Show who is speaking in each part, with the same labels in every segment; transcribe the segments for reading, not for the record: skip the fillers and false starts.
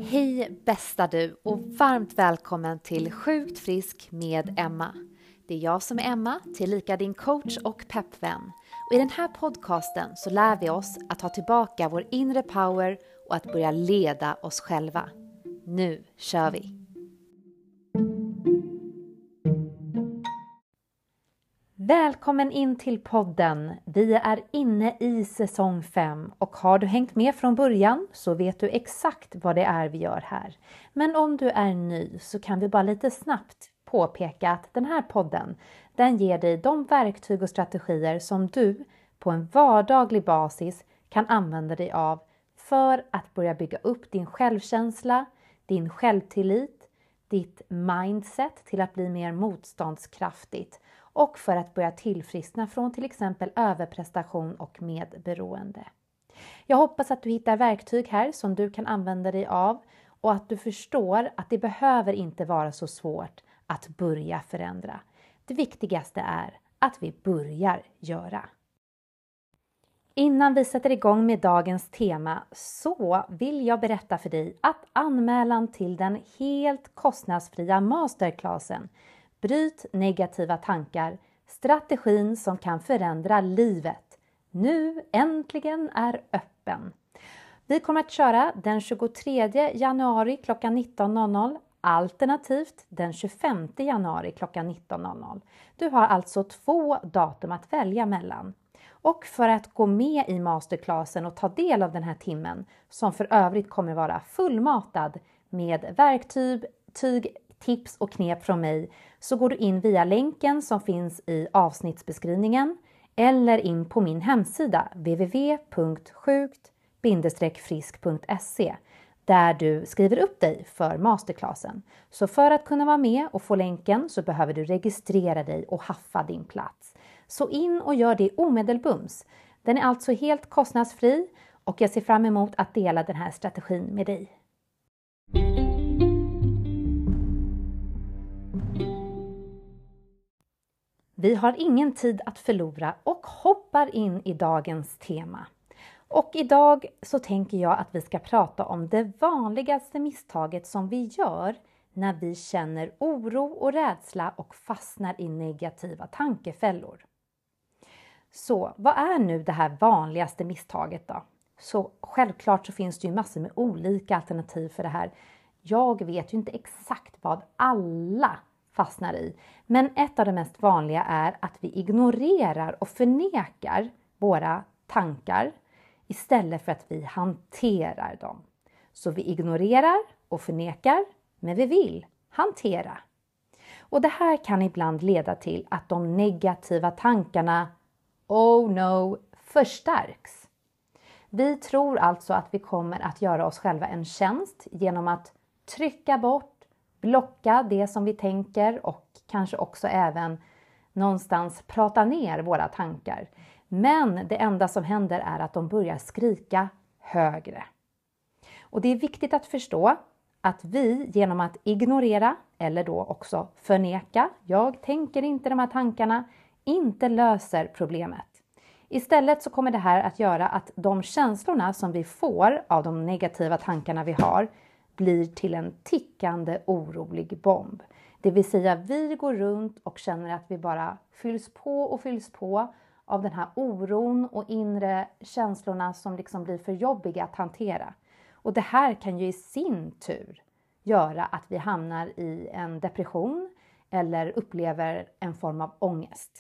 Speaker 1: Hej bästa du och varmt välkommen till Sjukt frisk med Emma. Det är jag som är Emma, tillika din coach och peppvän. Och i den här podcasten så lär vi oss att ta tillbaka vår inre power och att börja leda oss själva. Nu kör vi! Välkommen in till podden. Vi är inne i säsong 5 och har du hängt med från början så vet du exakt vad det är vi gör här. Men om du är ny så kan vi bara lite snabbt påpeka att den här podden, den ger dig de verktyg och strategier som du på en vardaglig basis kan använda dig av för att börja bygga upp din självkänsla, din självtillit, ditt mindset till att bli mer motståndskraftigt och för att börja tillfriskna från till exempel överprestation och medberoende. Jag hoppas att du hittar verktyg här som du kan använda dig av och att du förstår att det behöver inte vara så svårt att börja förändra. Det viktigaste är att vi börjar göra. Innan vi sätter igång med dagens tema så vill jag berätta för dig att anmälan till den helt kostnadsfria masterclassen Bryt negativa tankar, strategin som kan förändra livet, nu äntligen är öppen. Vi kommer att köra den 23 januari klockan 19.00 alternativt den 25 januari klockan 19.00. Du har alltså 2 datum att välja mellan. Och för att gå med i masterclassen och ta del av den här timmen som för övrigt kommer vara fullmatad med verktyg, tips och knep från mig så går du in via länken som finns i avsnittsbeskrivningen eller in på min hemsida www.sjukt-frisk.se där du skriver upp dig för masterclassen. Så för att kunna vara med och få länken så behöver du registrera dig och haffa din plats. Så in och gör det omedelbums. Den är alltså helt kostnadsfri och jag ser fram emot att dela den här strategin med dig. Vi har ingen tid att förlora och hoppar in i dagens tema. Och idag så tänker jag att vi ska prata om det vanligaste misstaget som vi gör när vi känner oro och rädsla och fastnar i negativa tankefällor. Så vad är nu det här vanligaste misstaget då? Så självklart så finns det ju massor med olika alternativ för det här. Jag vet ju inte exakt vad alla fastnar i. Men ett av de mest vanliga är att vi ignorerar och förnekar våra tankar istället för att vi hanterar dem. Så vi ignorerar och förnekar, men vi vill hantera. Och det här kan ibland leda till att de negativa tankarna, oh no, förstärks. Vi tror alltså att vi kommer att göra oss själva en tjänst genom att trycka bort, blocka det som vi tänker och kanske också även någonstans prata ner våra tankar. Men det enda som händer är att de börjar skrika högre. Och det är viktigt att förstå att vi genom att ignorera eller då också förneka, jag tänker inte de här tankarna, inte löser problemet. Istället så kommer det här att göra att de känslorna som vi får av de negativa tankarna vi har blir till en tickande orolig bomb. Det vill säga vi går runt och känner att vi bara fylls på av den här oron och inre känslorna som liksom blir för jobbiga att hantera. Och det här kan ju i sin tur göra att vi hamnar i en depression eller upplever en form av ångest.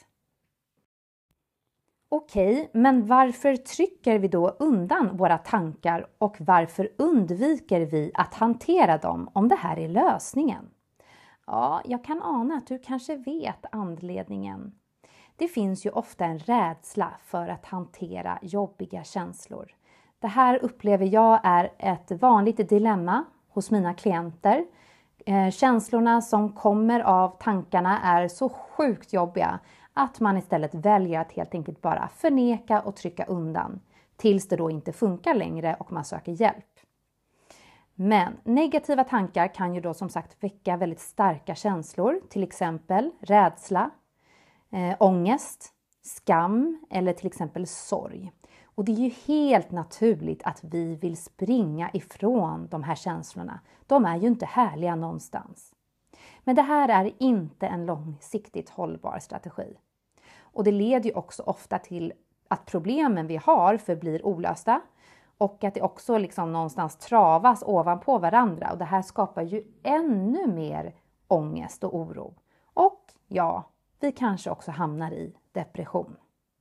Speaker 1: Okej, men varför trycker vi då undan våra tankar och varför undviker vi att hantera dem om det här är lösningen? Ja, jag kan ana att du kanske vet anledningen. Det finns ju ofta en rädsla för att hantera jobbiga känslor. Det här upplever jag är ett vanligt dilemma hos mina klienter. Känslorna som kommer av tankarna är så sjukt jobbiga att man istället väljer att helt enkelt bara förneka och trycka undan tills det då inte funkar längre och man söker hjälp. Men negativa tankar kan ju då som sagt väcka väldigt starka känslor, till exempel rädsla, ångest, skam eller till exempel sorg. Och det är ju helt naturligt att vi vill springa ifrån de här känslorna. De är ju inte härliga någonstans. Men det här är inte en långsiktigt hållbar strategi. Och det leder ju också ofta till att problemen vi har förblir olösta. Och att det också liksom någonstans travas ovanpå varandra. Och det här skapar ju ännu mer ångest och oro. Och ja, vi kanske också hamnar i depression.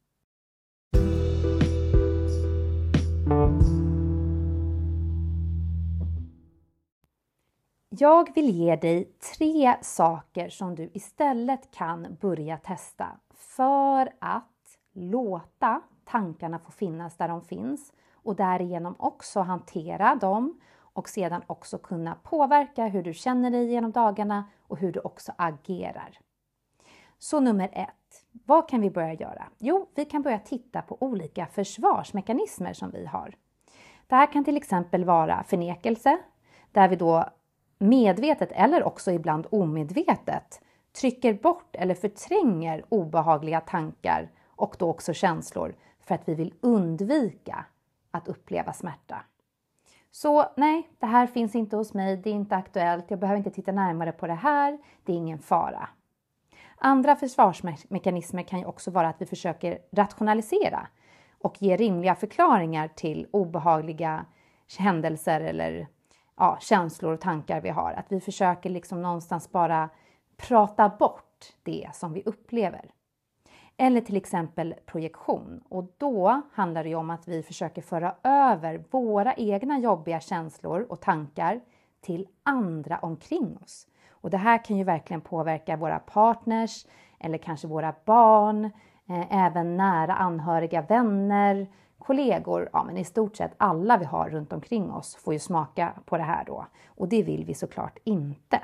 Speaker 1: Jag vill ge dig 3 saker som du istället kan börja testa för att låta tankarna få finnas där de finns och därigenom också hantera dem och sedan också kunna påverka hur du känner dig genom dagarna och hur du också agerar. Så nummer 1. Vad kan vi börja göra? Jo, vi kan börja titta på olika försvarsmekanismer som vi har. Det här kan till exempel vara förnekelse, där vi då medvetet eller också ibland omedvetet trycker bort eller förtränger obehagliga tankar och då också känslor för att vi vill undvika att uppleva smärta. Så nej, det här finns inte hos mig, det är inte aktuellt, jag behöver inte titta närmare på det här, det är ingen fara. Andra försvarsmekanismer kan ju också vara att vi försöker rationalisera och ge rimliga förklaringar till obehagliga händelser eller känslor och tankar vi har. Att vi försöker liksom någonstans bara prata bort det som vi upplever. Eller till exempel projektion. Och då handlar det om att vi försöker föra över våra egna jobbiga känslor och tankar till andra omkring oss. Och det här kan ju verkligen påverka våra partners eller kanske våra barn, även nära anhöriga, vänner, kollegor. Ja, men i stort sett alla vi har runt omkring oss får ju smaka på det här då. Och det vill vi såklart inte.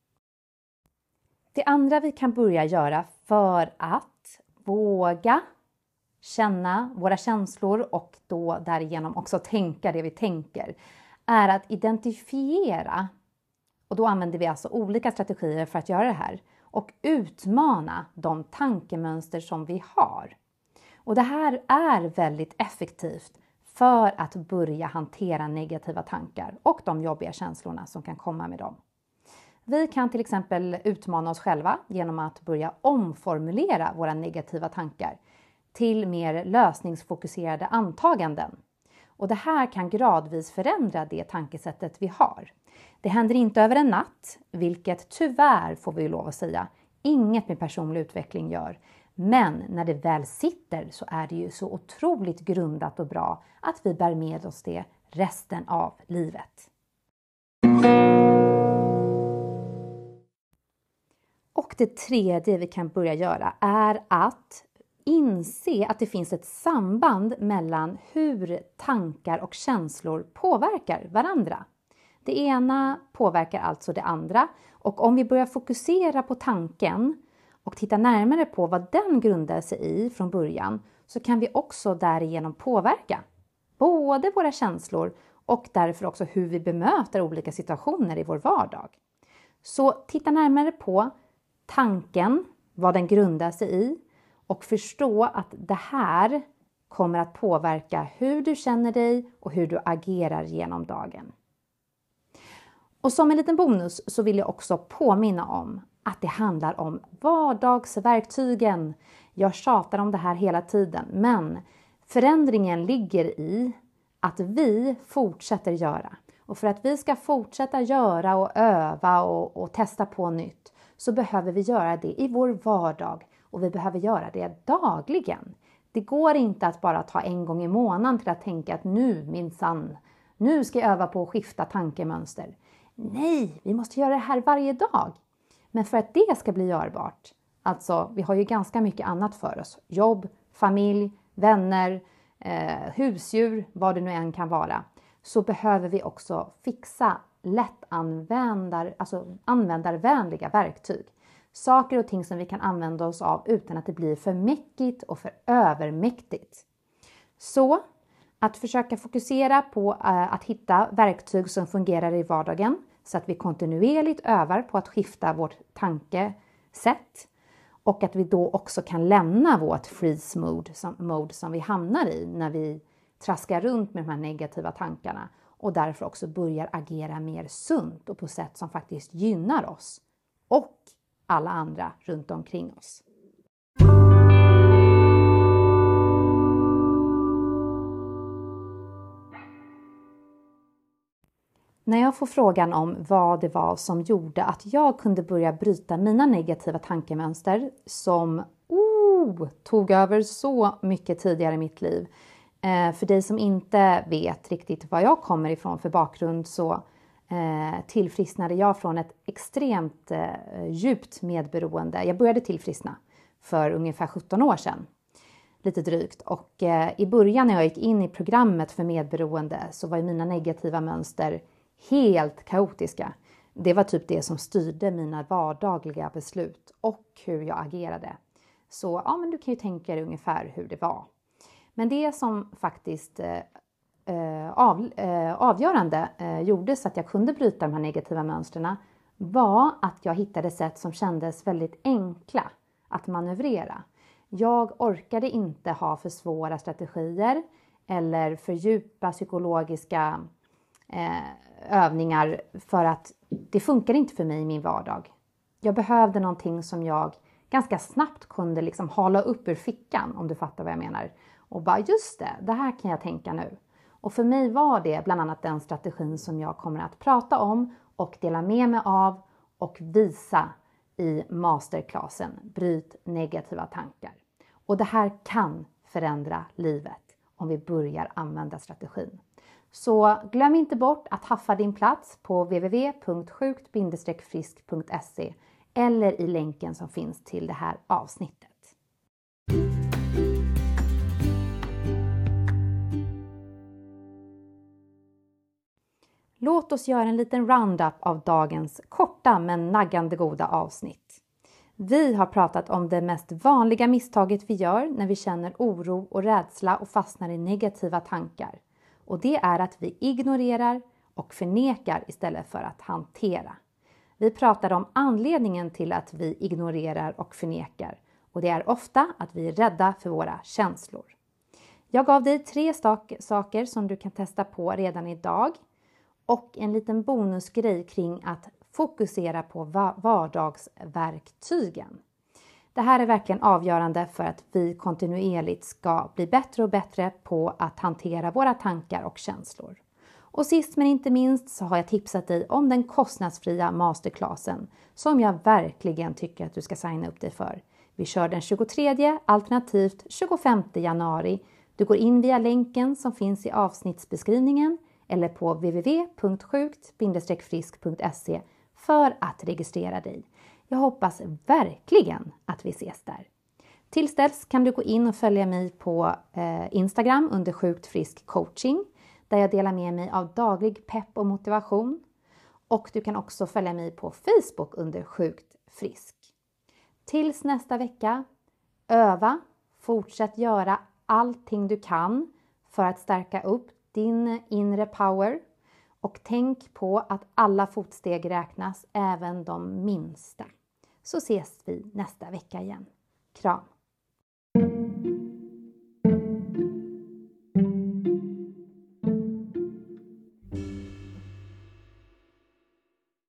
Speaker 1: Det andra vi kan börja göra för att våga känna våra känslor och då därigenom också tänka det vi tänker är att identifiera. Och då använder vi alltså olika strategier för att göra det här. Och utmana de tankemönster som vi har. Och det här är väldigt effektivt för att börja hantera negativa tankar och de jobbiga känslorna som kan komma med dem. Vi kan till exempel utmana oss själva genom att börja omformulera våra negativa tankar till mer lösningsfokuserade antaganden. Och det här kan gradvis förändra det tankesättet vi har. Det händer inte över en natt, vilket tyvärr får vi lov att säga, inget med personlig utveckling gör. Men när det väl sitter så är det ju så otroligt grundat och bra att vi bär med oss det resten av livet. Och det tredje vi kan börja göra är att inse att det finns ett samband mellan hur tankar och känslor påverkar varandra. Det ena påverkar alltså det andra och om vi börjar fokusera på tanken och titta närmare på vad den grundar sig i från början så kan vi också därigenom påverka både våra känslor och därför också hur vi bemöter olika situationer i vår vardag. Så titta närmare på tanken, vad den grundar sig i och förstå att det här kommer att påverka hur du känner dig och hur du agerar genom dagen. Och som en liten bonus så vill jag också påminna om att det handlar om vardagsverktygen. Jag tjatar om det här hela tiden, men förändringen ligger i att vi fortsätter göra. Och för att vi ska fortsätta göra och öva och testa på nytt så behöver vi göra det i vår vardag och vi behöver göra det dagligen. Det går inte att bara ta en gång i månaden till att tänka att nu ska jag öva på att skifta tankemönster. Nej, vi måste göra det här varje dag. Men för att det ska bli görbart, alltså vi har ju ganska mycket annat för oss. Jobb, familj, vänner, husdjur, vad det nu än kan vara. Så behöver vi också fixa användarvänliga verktyg. Saker och ting som vi kan använda oss av utan att det blir för mäckigt och för övermäktigt. Så att försöka fokusera på att hitta verktyg som fungerar i vardagen så att vi kontinuerligt övar på att skifta vårt tankesätt och att vi då också kan lämna vårt freeze mode som vi hamnar i när vi traskar runt med de här negativa tankarna och därför också börjar agera mer sunt och på sätt som faktiskt gynnar oss och alla andra runt omkring oss. När jag får frågan om vad det var som gjorde att jag kunde börja bryta mina negativa tankemönster som tog över så mycket tidigare i mitt liv. För dig som inte vet riktigt var jag kommer ifrån för bakgrund så tillfrisknade jag från ett extremt djupt medberoende. Jag började tillfriskna för ungefär 17 år sedan. Lite drygt. Och i början när jag gick in i programmet för medberoende så var mina negativa mönster helt kaotiska. Det var typ det som styrde mina vardagliga beslut och hur jag agerade. Så ja, men du kan ju tänka dig ungefär hur det var. Men det som faktiskt avgörande gjorde så att jag kunde bryta de här negativa mönsterna var att jag hittade sätt som kändes väldigt enkla att manövrera. Jag orkade inte ha för svåra strategier eller för djupa psykologiska övningar för att det funkar inte för mig i min vardag. Jag behövde någonting som jag ganska snabbt kunde liksom hala upp ur fickan, om du fattar vad jag menar. Och bara just det här kan jag tänka nu. Och för mig var det bland annat den strategin som jag kommer att prata om och dela med mig av och visa i masterclassen Bryt negativa tankar. Och det här kan förändra livet om vi börjar använda strategin. Så glöm inte bort att haffa din plats på www.sjukt-frisk.se eller i länken som finns till det här avsnittet. Låt oss göra en liten roundup av dagens korta men naggande goda avsnitt. Vi har pratat om det mest vanliga misstaget vi gör när vi känner oro och rädsla och fastnar i negativa tankar. Och det är att vi ignorerar och förnekar istället för att hantera. Vi pratade om anledningen till att vi ignorerar och förnekar. Och det är ofta att vi är rädda för våra känslor. Jag gav dig 3 saker som du kan testa på redan idag. Och en liten bonusgrej kring att fokusera på vardagsverktygen. Det här är verkligen avgörande för att vi kontinuerligt ska bli bättre och bättre på att hantera våra tankar och känslor. Och sist men inte minst så har jag tipsat dig om den kostnadsfria masterclassen som jag verkligen tycker att du ska signa upp dig för. Vi kör den 23 alternativt 25 januari. Du går in via länken som finns i avsnittsbeskrivningen eller på www.sjukt-frisk.se för att registrera dig. Jag hoppas verkligen att vi ses där. Tills dess kan du gå in och följa mig på Instagram under Sjukt Frisk Coaching där jag delar med mig av daglig pepp och motivation. Och du kan också följa mig på Facebook under Sjukt Frisk. Tills nästa vecka, öva, fortsätt göra allting du kan för att stärka upp din inre power. Och tänk på att alla fotsteg räknas, även de minsta. Så ses vi nästa vecka igen. Kram!